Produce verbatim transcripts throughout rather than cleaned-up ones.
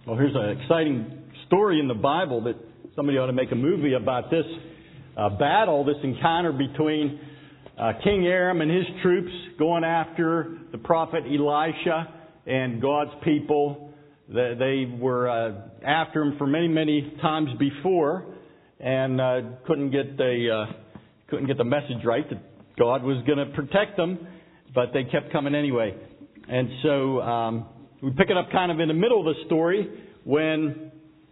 Well, here's an exciting story in the Bible that somebody ought to make a movie about this uh, battle, this encounter between uh, King Aram and his troops going after the prophet Elisha and God's people. They, they were uh, after him for many, many times before, and uh, couldn't get the uh, couldn't get the message right that God was going to protect them, but they kept coming anyway. And so um, we pick it up kind of in the middle of the story when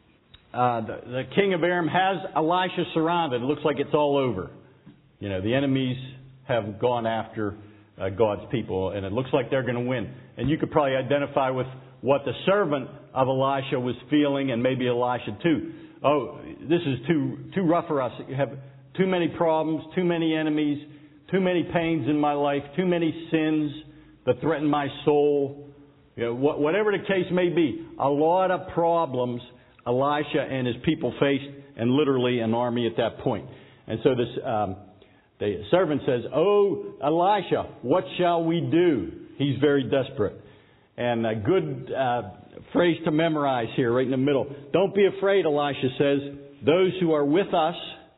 uh, the, the king of Aram has Elisha surrounded. It looks like it's all over. You know, the enemies have gone after uh, God's people, and it looks like they're going to win. And you could probably identify with what the servant of Elisha was feeling, and maybe Elisha too. Oh, this is too too rough for us. You have too many problems, too many enemies, too many pains in my life, too many sins that threaten my soul. You know, wh- whatever the case may be, a lot of problems Elisha and his people faced, and literally an army at that point. And so this um, the servant says, "Oh, Elisha, what shall we do?" He's very desperate. And a good uh, phrase to memorize here, right in the middle. Don't be afraid, Elisha says. Those who are with us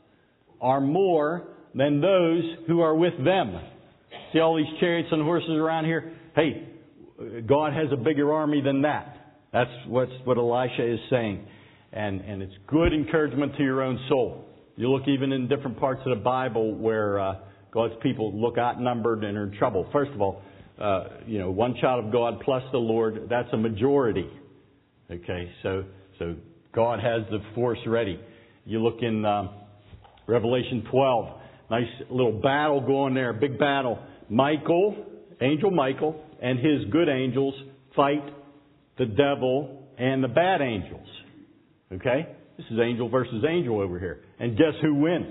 are more than those who are with them. See all these chariots and horses around here? Hey, God has a bigger army than that. That's what's, what Elisha is saying. And, and it's good encouragement to your own soul. You look even in different parts of the Bible where uh, God's people look outnumbered and are in trouble. First of all, uh, you know, one child of God plus the Lord, that's a majority. Okay, so so God has the force ready. You look in um, Revelation twelve, nice little battle going there, big battle. Michael, Angel Michael, and his good angels fight the devil and the bad angels. Okay? This is angel versus angel over here. And guess who wins?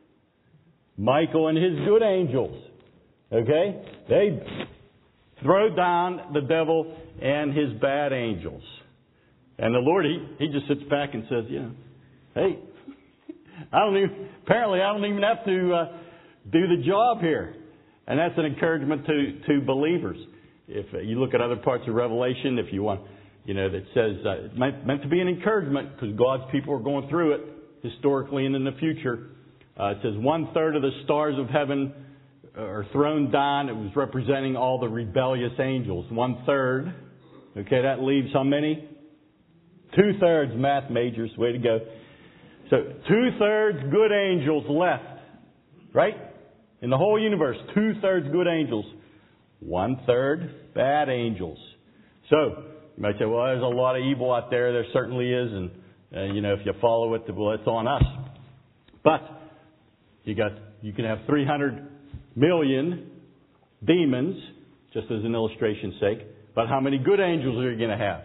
Michael and his good angels. Okay? They throw down the devil and his bad angels. And the Lord, he, he just sits back and says, you know, hey, I don't even, apparently I don't even have to uh, do the job here. And that's an encouragement to, to believers. If uh, you look at other parts of Revelation, if you want, you know, that says, uh, it's meant, meant to be an encouragement because God's people are going through it historically and in the future. Uh, it says one third of the stars of heaven are thrown down. It was representing all the rebellious angels. One third. Okay, that leaves how many? Two thirds, math majors. Way to go. So two thirds good angels left. Right? In the whole universe, two thirds good angels. One third bad angels. So, you might say, well, there's a lot of evil out there. There certainly is. And, uh, you know, if you follow it, well, it's on us. But you got, you can have three hundred million demons, just as an illustration's sake. But how many good angels are you going to have?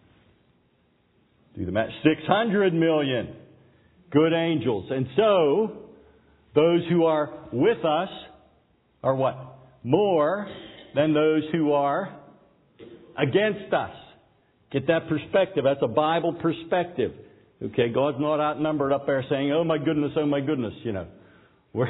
Do the math. six hundred million good angels. And so, those who are with us are what? More than those who are against us. Get that perspective. That's a Bible perspective. Okay, God's not outnumbered up there saying, oh my goodness, oh my goodness, you know. We're,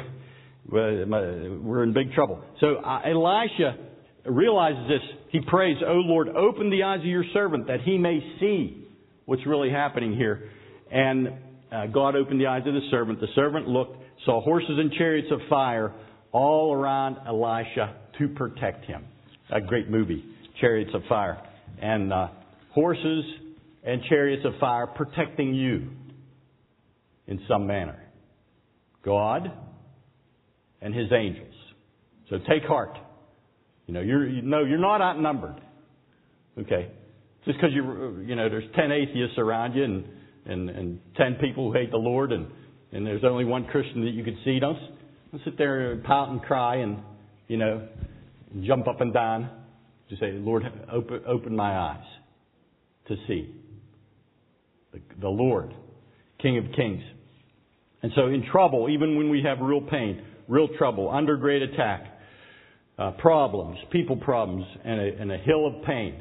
we're in big trouble. So uh, Elisha realizes this. He prays, oh Lord, open the eyes of your servant that he may see what's really happening here. And uh, God opened the eyes of the servant. The servant looked, saw horses and chariots of fire all around Elisha to protect him. A great movie, Chariots of Fire. And uh, horses and chariots of fire protecting you in some manner. God and his angels. So take heart. You know, you're you know you're not outnumbered. Okay, just because you you know there's ten atheists around you and, and, and ten people who hate the Lord and, and there's only one Christian that you can see. Don't don't sit there and pout and cry and you know jump up and down. Just say, Lord, open open my eyes to see the, the Lord, King of Kings. And so in trouble, even when we have real pain, real trouble, under great attack, uh, problems, people problems, and a, and a hill of pain,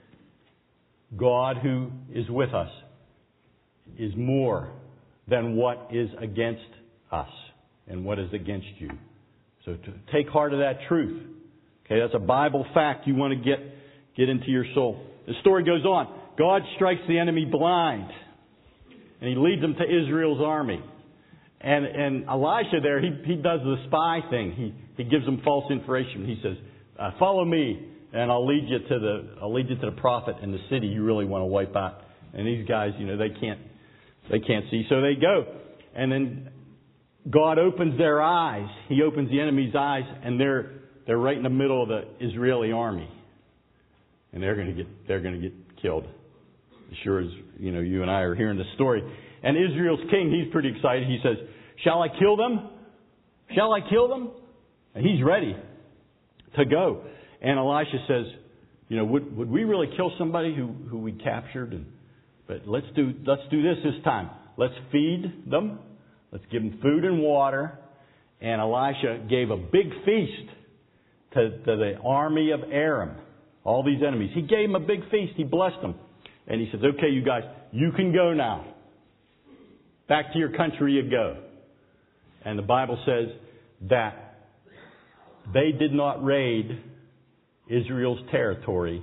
God who is with us is more than what is against us and what is against you. So to take heart of that truth. Okay, that's a Bible fact you want to get, get into your soul. The story goes on. God strikes the enemy blind. And He leads them to Israel's army. And and Elisha there, he, he does the spy thing. He he gives them false information. He says, uh, follow me, and I'll lead you to the I'll lead you to the prophet in the city you really want to wipe out. And these guys, you know, they can't they can't see. So they go. And then God opens their eyes. He opens the enemy's eyes, and they're they're right in the middle of the Israeli army. And they're going to get they're going to get killed. As sure as you know, you and I are hearing the story. And Israel's king, he's pretty excited. He says, "Shall I kill them? Shall I kill them?" And he's ready to go. And Elisha says, "You know, would would we really kill somebody who who we captured? And but let's do let's do this this time. Let's feed them. Let's give them food and water." And Elisha gave a big feast to, to the army of Aram, all these enemies. He gave them a big feast. He blessed them. And he says, "Okay, you guys, you can go now. Back to your country you go." And the Bible says that they did not raid Israel's territory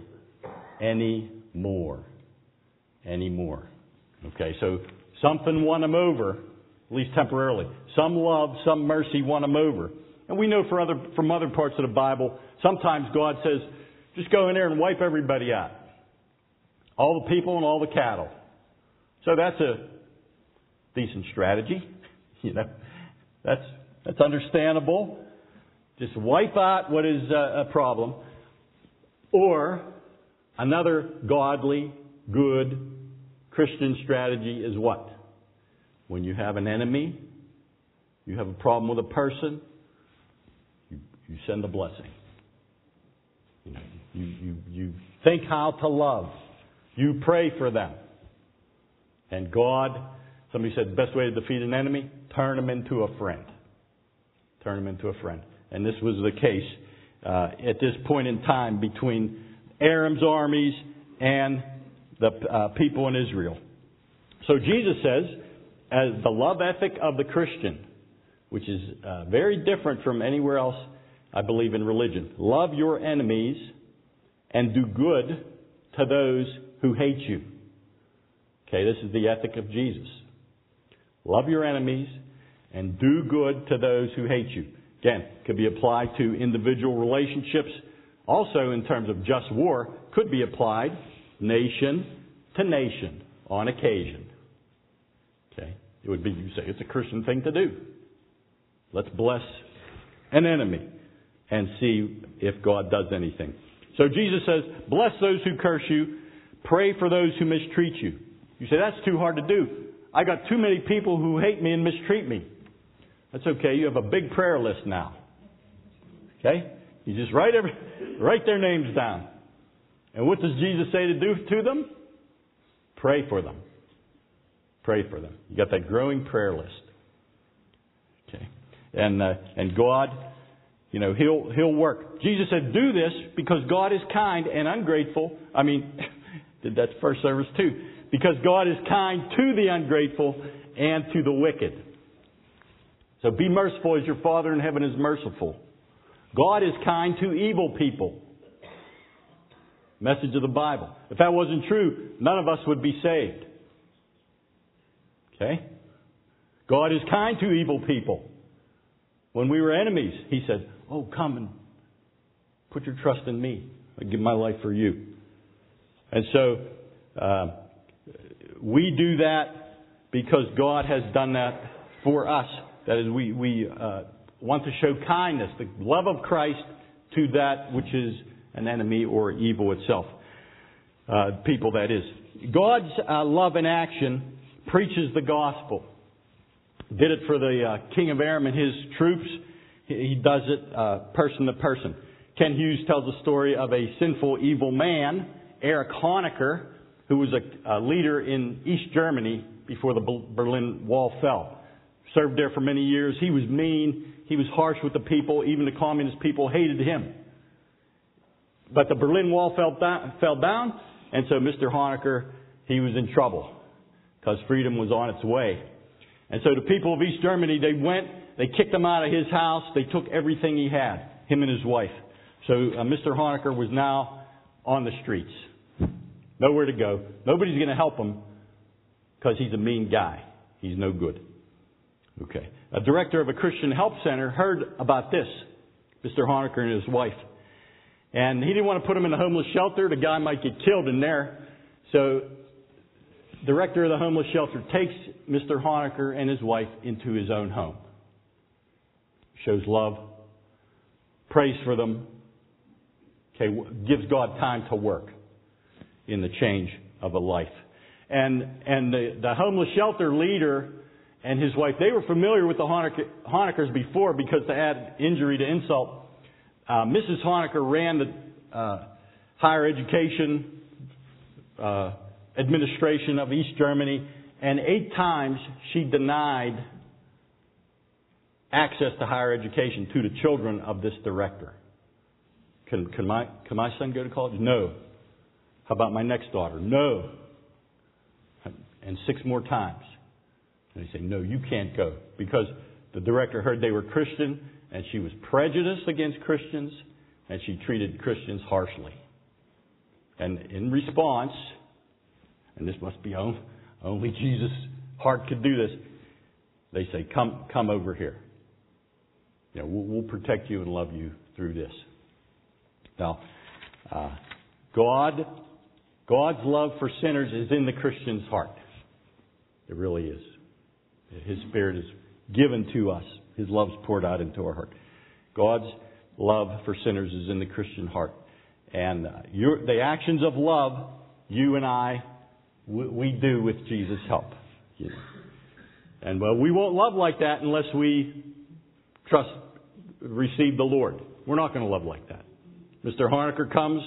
anymore. Anymore. Okay, so something won them over, at least temporarily. Some love, some mercy won them over. And we know for other, from other parts of the Bible, sometimes God says, just go in there and wipe everybody out. All the people and all the cattle. So that's a decent strategy. You know, that's that's understandable. Just wipe out what is a problem. Or another godly, good Christian strategy is what? When you have an enemy, you have a problem with a person, you, you send a blessing. You know, you, you, you think how to love. You pray for them. And God, somebody said the best way to defeat an enemy, turn them into a friend. Turn them into a friend. And this was the case uh, at this point in time between Aram's armies and the uh, people in Israel. So Jesus says, as the love ethic of the Christian, which is uh, very different from anywhere else, I believe, in religion. Love your enemies and do good to those who hate you. Okay, this is the ethic of Jesus. Love your enemies and do good to those who hate you. Again, could be applied to individual relationships. Also, in terms of just war, could be applied nation to nation on occasion. Okay, it would be, you say, it's a Christian thing to do. Let's bless an enemy and see if God does anything. So Jesus says, bless those who curse you, pray for those who mistreat you. You say, that's too hard to do. I got too many people who hate me and mistreat me. That's okay. You have a big prayer list now. Okay? You just write every, write their names down. And what does Jesus say to do to them? Pray for them. Pray for them. You got that growing prayer list. Okay. And uh, and God, you know, He'll He'll work. Jesus said, do this because God is kind and ungrateful. I mean, did that first service too. Because God is kind to the ungrateful and to the wicked. So be merciful as your Father in heaven is merciful. God is kind to evil people. Message of the Bible. If that wasn't true, none of us would be saved. Okay? God is kind to evil people. When we were enemies, He said, oh, come and put your trust in me. I give my life for you. And so, uh, we do that because God has done that for us. That is, we, we uh, want to show kindness, the love of Christ to that which is an enemy or evil itself. Uh, people, that is. God's uh, love in action preaches the gospel. Did it for the uh, king of Aram and his troops. He does it uh, person to person. Ken Hughes tells the story of a sinful, evil man, Erich Honecker, who was a, a leader in East Germany before the Berlin Wall fell. Served there for many years. He was mean. He was harsh with the people. Even the communist people hated him. But the Berlin Wall fell down, fell down, and so Mister Honecker, he was in trouble because freedom was on its way. And so the people of East Germany, they went, they kicked him out of his house, they took everything he had, him and his wife. So uh, Mister Honecker was now on the streets, nowhere to go. Nobody's going to help him because he's a mean guy. He's no good. Okay. A director of a Christian help center heard about this, Mister Honaker and his wife. And he didn't want to put him in a homeless shelter. The guy might get killed in there. So, director of the homeless shelter takes Mister Honaker and his wife into his own home. Shows love. Prays for them. Okay, gives God time to work in the change of a life. And and the, the homeless shelter leader and his wife, they were familiar with the Honaker, Honakers before because to add injury to insult, uh, Missus Honaker ran the uh, higher education uh, administration of East Germany, and eight times she denied access to higher education to the children of this director. Can, can my can my son go to college? No. How about my next daughter? No. And six more times. And they say, no, you can't go. Because the director heard they were Christian, and she was prejudiced against Christians, and she treated Christians harshly. And in response, and this must be only, only Jesus' heart could do this, they say, come come over here. You know, we'll, we'll protect you and love you through this. Now, uh, God, God's love for sinners is in the Christian's heart. It really is. His Spirit is given to us. His love is poured out into our heart. God's love for sinners is in the Christian heart. And uh, your, the actions of love, you and I, we, we do with Jesus' help. You know. And well, we won't love like that unless we trust, receive the Lord. We're not going to love like that. Mister Honaker comes,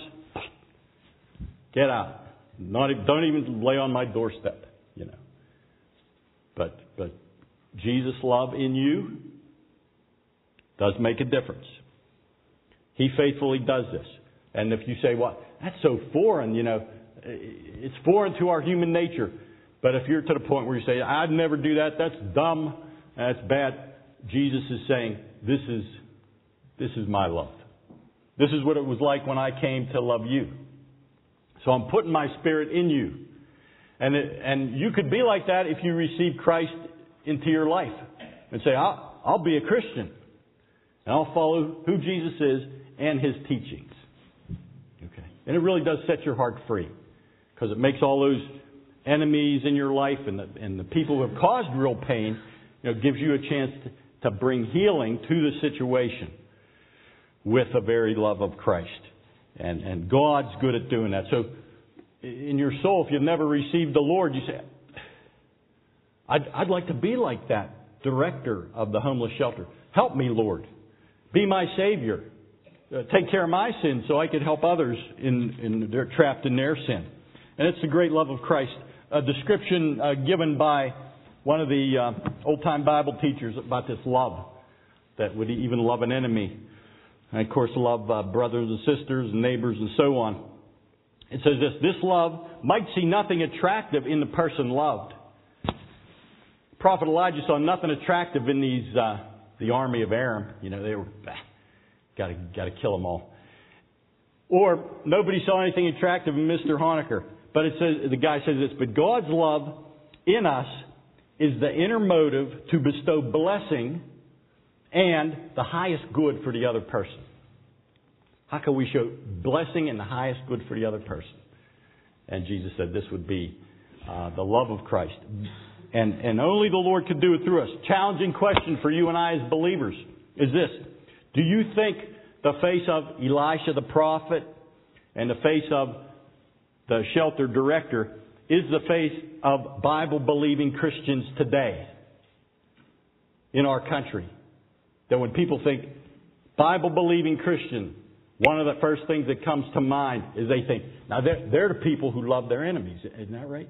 get out. Not, don't even lay on my doorstep, you know. But but Jesus' love in you does make a difference. He faithfully does this. And if you say, well, that's so foreign, you know, it's foreign to our human nature. But if you're to the point where you say, I'd never do that, that's dumb, that's bad, Jesus is saying, this is this is my love. This is what it was like when I came to love you. So I'm putting my Spirit in you. And it, and you could be like that if you receive Christ into your life. And say, I'll, I'll be a Christian. And I'll follow who Jesus is and His teachings. Okay. And it really does set your heart free. Because it makes all those enemies in your life and the, and the people who have caused real pain, you know, gives you a chance to, to bring healing to the situation with the very love of Christ. And, and God's good at doing that. So in your soul, if you've never received the Lord, you say, I'd, I'd like to be like that director of the homeless shelter. Help me, Lord. Be my Savior. Uh, take care of my sins so I could help others in, in they're trapped in their sin. And it's the great love of Christ. A description uh, given by one of the uh, old-time Bible teachers about this love that would even love an enemy. And, of course, love uh, brothers and sisters and neighbors and so on. It says this, this love might see nothing attractive in the person loved. Prophet Elijah saw nothing attractive in these, uh, the army of Aram. You know, they were, got to got to kill them all. Or nobody saw anything attractive in Mister Honaker. But it says, the guy says this, but God's love in us is the inner motive to bestow blessing and the highest good for the other person. How can we show blessing and the highest good for the other person? And Jesus said this would be uh, the love of Christ. And, and only the Lord could do it through us. Challenging question for you and I as believers is this. Do you think the face of Elisha the prophet and the face of the shelter director is the face of Bible-believing Christians today in our country? That when people think Bible-believing Christian, one of the first things that comes to mind is they think, now they're, they're the people who love their enemies. Isn't that right?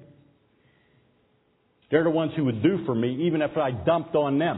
They're the ones who would do for me even if I dumped on them.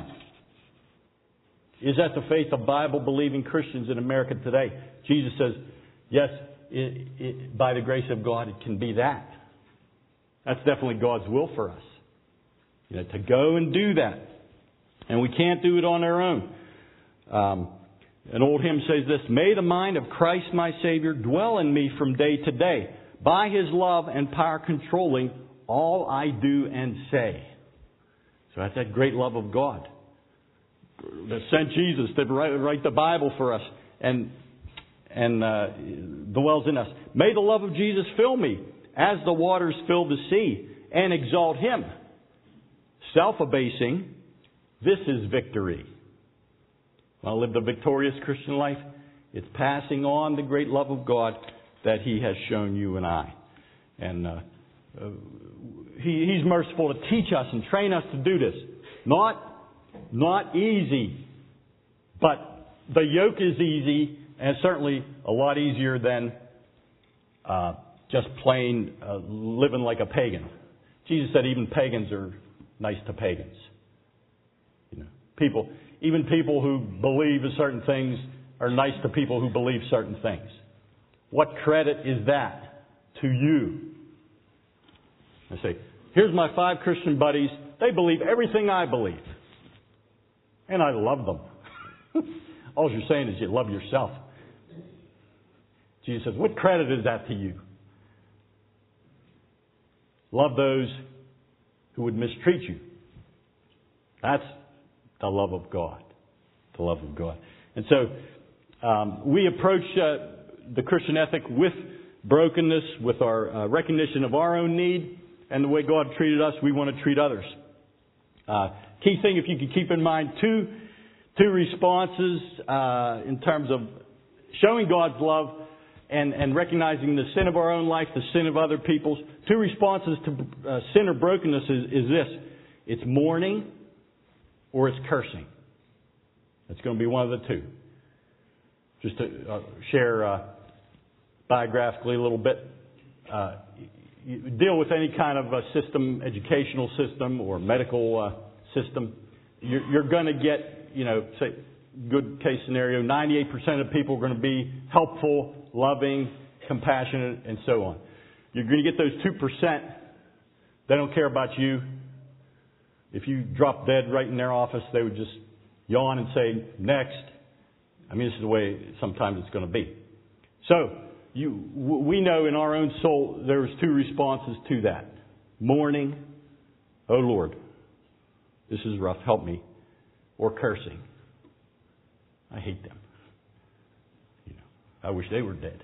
Is that the faith of Bible-believing Christians in America today? Jesus says, yes, it, it, by the grace of God, it can be that. That's definitely God's will for us. You know, to go and do that. And we can't do it on our own. Um, an old hymn says this, may the mind of Christ my Savior dwell in me from day to day. by His love and power controlling all I do and say. So that's that great love of God that sent Jesus to write, write the Bible for us and and uh, dwells in us. May the love of Jesus fill me as the waters fill the sea, and exalt Him. Self-abasing, this is victory. Want to live the victorious Christian life? It's passing on the great love of God that He has shown you and I. And uh, uh, he, He's merciful to teach us and train us to do this. Not, not easy, but the yoke is easy, and certainly a lot easier than uh, just plain uh, living like a pagan. Jesus said even pagans are nice to pagans. You know, people, even people who believe in certain things are nice to people who believe certain things. What credit is that to you? I say, here's my five Christian buddies. They believe everything I believe. And I love them. All you're saying is you love yourself. Jesus says, what credit is that to you? Love those who would mistreat you. That's the love of God. The love of God. And so um, we approach uh, the Christian ethic with brokenness, with our uh, recognition of our own need, and the way God treated us, we want to treat others. Uh, key thing, if you could keep in mind, two two responses uh, in terms of showing God's love and, and recognizing the sin of our own life, the sin of other people's. Two responses to uh, sin or brokenness is, is this. It's mourning or it's cursing. It's going to be one of the two. Just to uh, share uh, biographically a little bit. Uh, you deal with any kind of a system, educational system or medical uh, system, you're, you're going to get, you know, say, good case scenario, ninety-eight percent of people are going to be helpful, loving, compassionate, and so on. You're going to get those two percent. They don't care about you. If you drop dead right in their office, they would just yawn and say, next. I mean, this is the way sometimes it's going to be. So, you, we know in our own soul there's two responses to that. Mourning, oh Lord, this is rough, help me. Or cursing. I hate them. You know, I wish they were dead.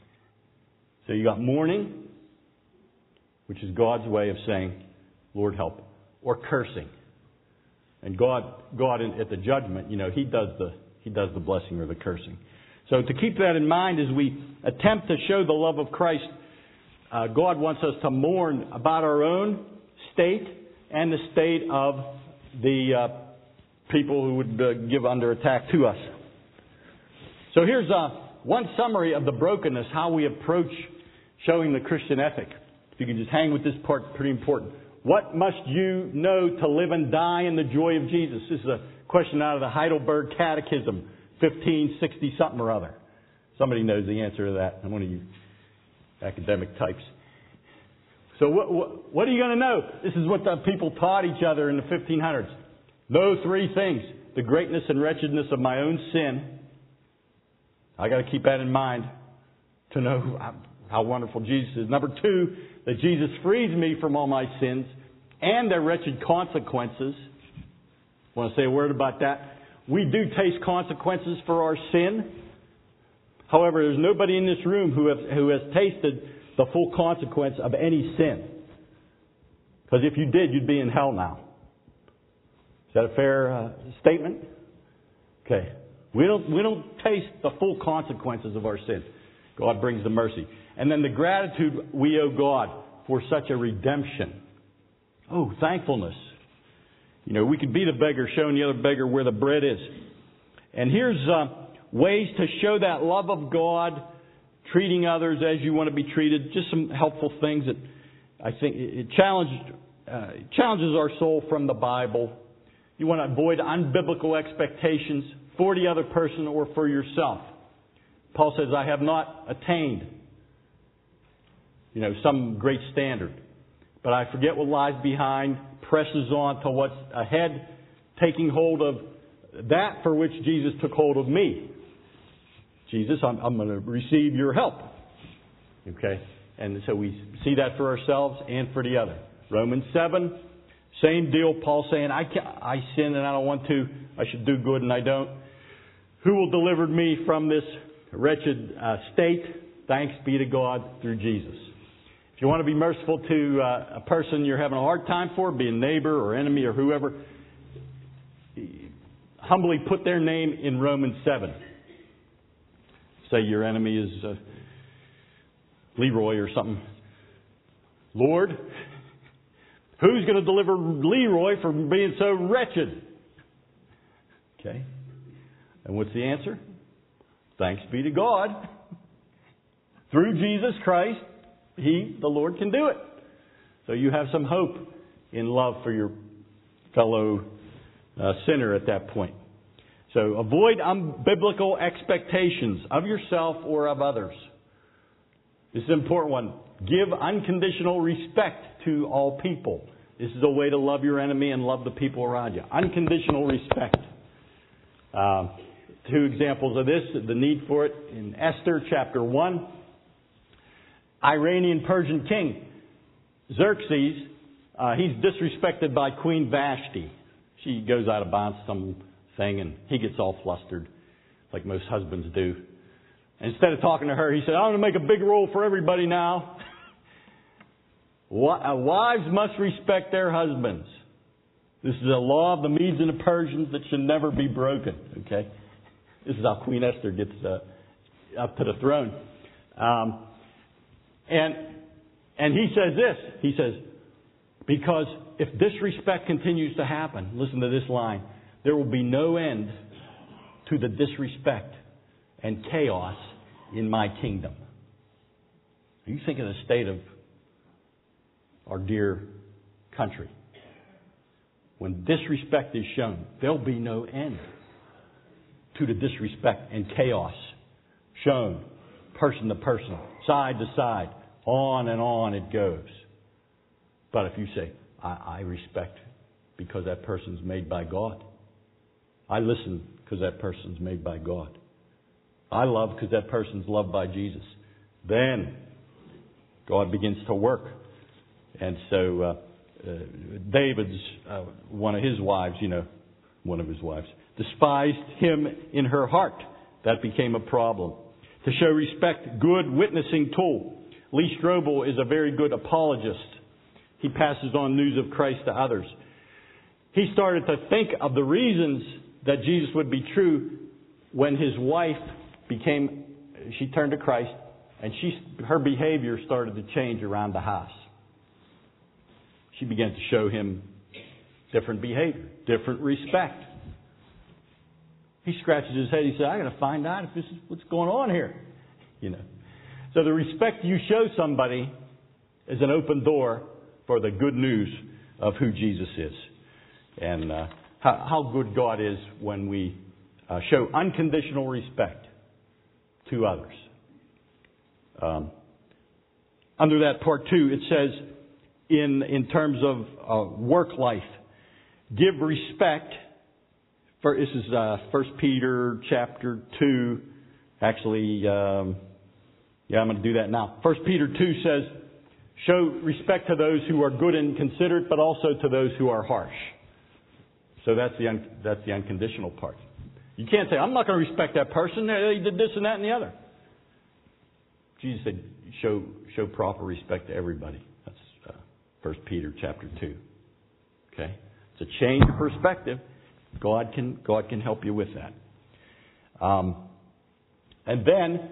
So you got mourning, which is God's way of saying, Lord, help. Or cursing. And God, God at the judgment, you know, He does the He does the blessing or the cursing. So to keep that in mind as we attempt to show the love of Christ, uh, God wants us to mourn about our own state and the state of the uh, people who would uh, give under attack to us. So here's uh, one summary of the brokenness, how we approach showing the Christian ethic. If you can just hang with this part, pretty important. What must you know to live and die in the joy of Jesus? This is a question out of the Heidelberg Catechism, fifteen sixty something or other. Somebody knows the answer to that. I'm one of you academic types. So what, what, what are you going to know? This is what the people taught each other in the fifteen hundreds. Know three things. The greatness and wretchedness of my own sin. I got to keep that in mind to know who, how wonderful Jesus is. Number two, that Jesus frees me from all my sins and their wretched consequences. I want to say a word about that. We do taste consequences for our sin. However, there's nobody in this room who, have, who has tasted the full consequence of any sin. Because if you did, you'd be in hell now. Is that a fair uh, statement? Okay. We don't, we don't taste the full consequences of our sin. God brings the mercy. And then the gratitude we owe God for such a redemption. Oh, thankfulness. You know, we could be the beggar showing the other beggar where the bread is. And here's uh, ways to show that love of God, treating others as you want to be treated. Just some helpful things that I think it challenged, uh, it challenges our soul from the Bible. You want to avoid unbiblical expectations for the other person or for yourself. Paul says, I have not attained, you know, some great standard. But I forget what lies behind, presses on to what's ahead, taking hold of that for which Jesus took hold of me. Jesus, I'm, I'm going to receive your help. Okay? And so we see that for ourselves and for the other. Romans seven, same deal. Paul saying, I, can, I sin and I don't want to. I should do good and I don't. Who will deliver me from this wretched uh, state? Thanks be to God through Jesus. If you want to be merciful to uh, a person you're having a hard time for, be a neighbor or enemy or whoever, humbly put their name in Romans seven. Say your enemy is uh, Leroy or something. Lord, who's going to deliver Leroy from being so wretched? Okay. And what's the answer? Thanks be to God. Through Jesus Christ, He, the Lord, can do it. So you have some hope in love for your fellow uh, sinner at that point. So avoid unbiblical expectations of yourself or of others. This is an important one. Give unconditional respect to all people. This is a way to love your enemy and love the people around you. Unconditional respect. Uh, two examples of this, the need for it in Esther chapter one. Iranian Persian king Xerxes, uh, he's disrespected by Queen Vashti. She goes out of bounds something and he gets all flustered like most husbands do. Instead of talking to her, he said, I'm going to make a big rule for everybody now. Wives must respect their husbands. This is a law of the Medes and the Persians that should never be broken. Okay, this is how Queen Esther gets uh, up to the throne. Um, and and he says this. He says, because if disrespect continues to happen, listen to this line, there will be no end to the disrespect and chaos in my kingdom. Are you thinking of the state of our dear country? When disrespect is shown, there'll be no end to the disrespect and chaos shown person to person, side to side, on and on it goes. But if you say, I, I respect because that person's made by God. I listen because that person's made by God. I love because that person's loved by Jesus. Then God begins to work. And so uh, uh, David's, uh, one of his wives, you know, one of his wives, despised him in her heart. That became a problem. To show respect, good witnessing tool. Lee Strobel is a very good apologist. He passes on news of Christ to others. He started to think of the reasons that Jesus would be true when his wife became, she turned to Christ, and she, her behavior started to change around the house. She began to show him different behavior, different respect. He scratches his head. He said, I got to find out if this is what's going on here. You know. So the respect you show somebody is an open door for the good news of who Jesus is. And uh, how, how good God is when we uh, show unconditional respect to others. Um, under that part two, it says, in in terms of uh, work life, give respect. For, this is uh, First Peter chapter two. Actually, um, yeah, I'm going to do that now. First Peter two says, show respect to those who are good and considerate, but also to those who are harsh. So that's the un- that's the unconditional part. You can't say, I'm not going to respect that person. They did this and that and the other. Jesus said, show show proper respect to everybody. That's uh, First Peter chapter two. Okay, it's a change of perspective. God can God can help you with that. Um, and then,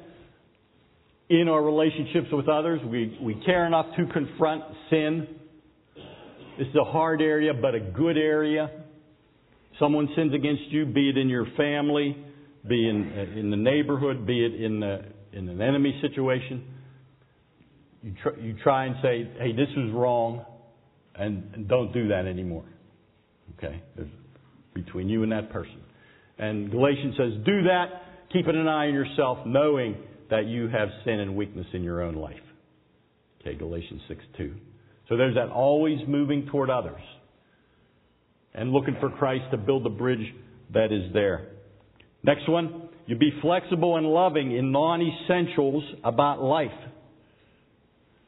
in our relationships with others, we, we care enough to confront sin. This is a hard area, but a good area. Someone sins against you, be it in your family, be in in the neighborhood, be it in the, in an enemy situation. You try, you try and say, hey, this was wrong, and, and don't do that anymore. Okay? There's, between you and that person. And Galatians says, do that, keeping an eye on yourself, knowing that you have sin and weakness in your own life. Okay, Galatians six two. So there's that always moving toward others and looking for Christ to build the bridge that is there. Next one, you be flexible and loving in non-essentials about life.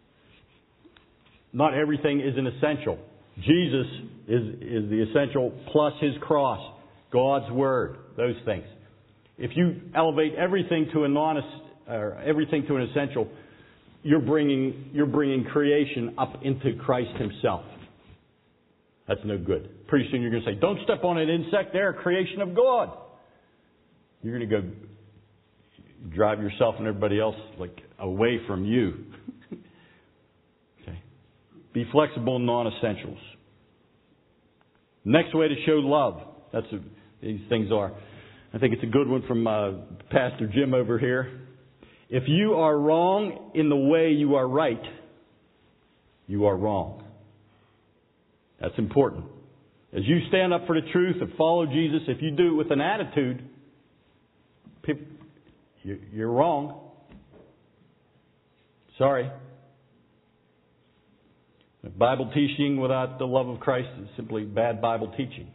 not everything is an essential. Jesus is, is the essential plus His cross, God's Word, those things. If you elevate everything to a non, or everything to an essential, you're bringing you're bringing creation up into Christ Himself. That's no good. Pretty soon you're going to say, "Don't step on an insect; they're a creation of God." You're going to go drive yourself and everybody else like away from you. Okay. Be flexible in non-essentials. Next way to show love. That's what these things are. I think it's a good one from uh, Pastor Jim over here. If you are wrong in the way you are right, you are wrong. That's important. As you stand up for the truth and follow Jesus, if you do it with an attitude, people, you're wrong. Sorry. Bible teaching without the love of Christ is simply bad Bible teaching.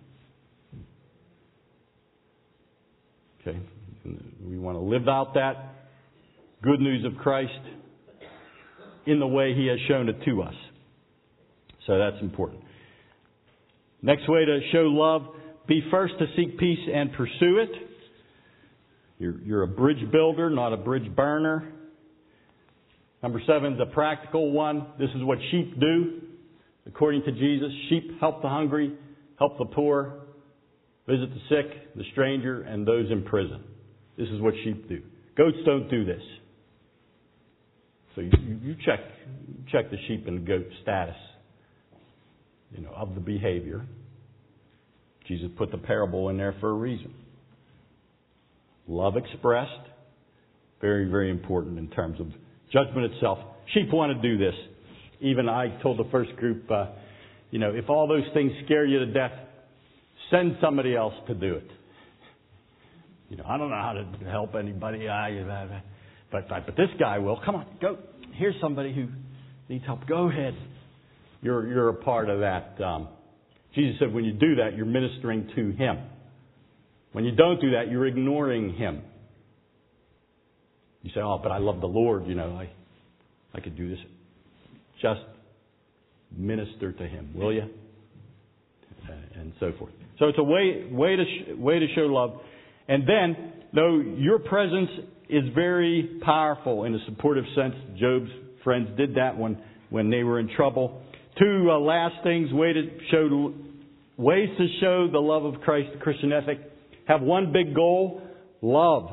Okay. We want to live out that good news of Christ in the way He has shown it to us. So that's important. Next way to show love, be first to seek peace and pursue it. You're, you're a bridge builder, not a bridge burner. Number seven is a practical one. This is what sheep do. According to Jesus, sheep help the hungry, help the poor, visit the sick, the stranger, and those in prison. This is what sheep do. Goats don't do this. So you, you check check the sheep and goat status, you know, of the behavior. Jesus put the parable in there for a reason. Love expressed, very, very important in terms of judgment itself. Sheep want to do this. Even I told the first group, uh, you know, if all those things scare you to death, send somebody else to do it. You know, I don't know how to help anybody, I, but but this guy will. Come on, go. Here's somebody who needs help. Go ahead. You're you're a part of that. Um, Jesus said, when you do that, you're ministering to Him. When you don't do that, you're ignoring Him. You say, "Oh, but I love the Lord. You know, I I could do this." Just minister to Him, will you? And so forth. So it's a way way to sh- way to show love. And then, though your presence is very powerful in a supportive sense, Job's friends did that when when they were in trouble. Two uh, last things: way to show ways to show the love of Christ, the Christian ethic. Have one big goal: love.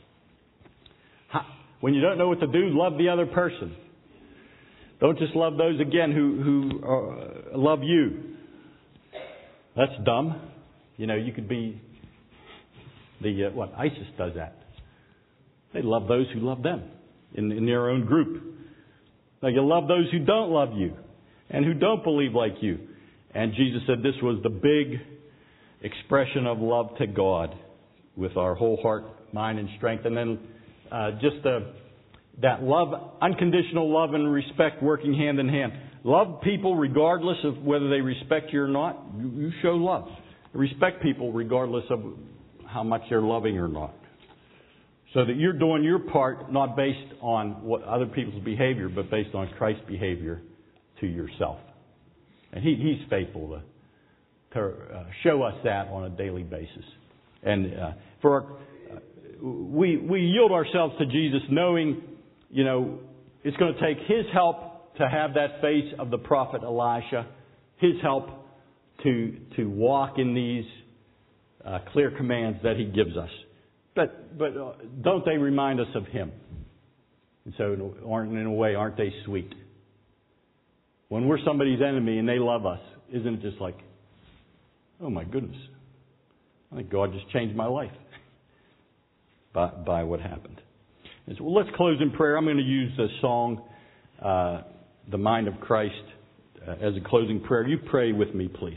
When you don't know what to do, love the other person. Don't just love those again who who uh, love you. That's dumb. You know, you could be the uh, what ISIS does that. They love those who love them in, in their own group. Now you love those who don't love you and who don't believe like you. And Jesus said this was the big expression of love to God with our whole heart, mind, and strength. And then uh, just the, that love, unconditional love and respect working hand in hand. Love people regardless of whether they respect you or not. You, you show love. Respect people regardless of how much they're loving or not. So that you're doing your part not based on what other people's behavior, but based on Christ's behavior to yourself. And he, He's faithful to, to uh, show us that on a daily basis. And uh, for our, uh, we we yield ourselves to Jesus, knowing, you know, it's going to take His help to have that face of the prophet Elisha, His help to to walk in these uh, clear commands that He gives us. But but uh, don't they remind us of Him? And so, aren't in a way, aren't they sweet? When we're somebody's enemy and they love us, isn't it just like, oh my goodness, I think God just changed my life by by what happened. And so, well, let's close in prayer. I'm going to use the song, uh, "The Mind of Christ," uh, as a closing prayer. You pray with me, please.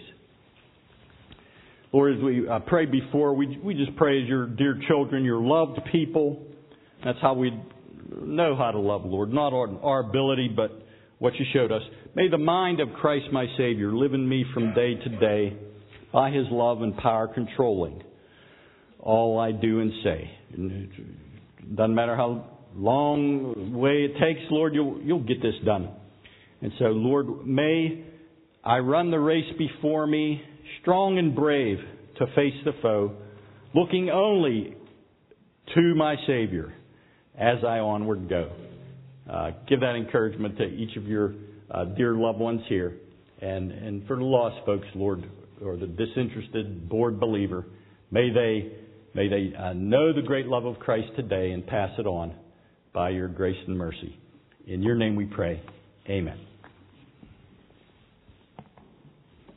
Lord, as we uh, prayed before, we we just pray as your dear children, your loved people. That's how we know how to love, Lord. Not our, our ability, but what you showed us. May the mind of Christ my Savior live in me from day to day by His love and power controlling all I do and say. Doesn't matter how long way it takes, Lord, you'll, you'll get this done. And so, Lord, may I run the race before me, strong and brave to face the foe, looking only to my Savior as I onward go. Uh, give that encouragement to each of your uh, dear loved ones here. And, and for the lost folks, Lord, or the disinterested, bored believer, may they, may they uh, know the great love of Christ today and pass it on by your grace and mercy. In your name we pray. Amen.